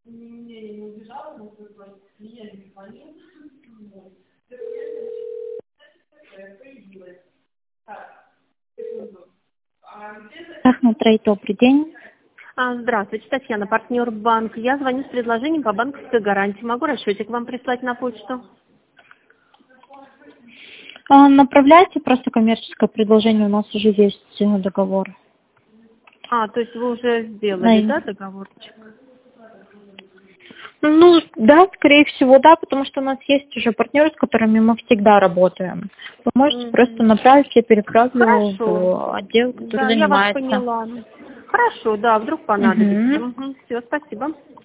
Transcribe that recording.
Не, не убежала, но клиент не звонил. Появилась. Так, секунду. Ахматрей, добрый день. Здравствуйте, Татьяна, партнер банк. Я звоню с предложением по банковской гарантии. Могу расчетик вам прислать на почту? Направляйте просто коммерческое предложение, у нас уже есть договор. То есть вы уже сделали, да, договорчик? Ну, да, скорее всего, да, потому что у нас есть уже партнеры, с которыми мы всегда работаем. Вы можете просто направить, я переправлю в отдел, который Да, я вас занимается. поняла. Хорошо, да, вдруг понадобится. Все, спасибо.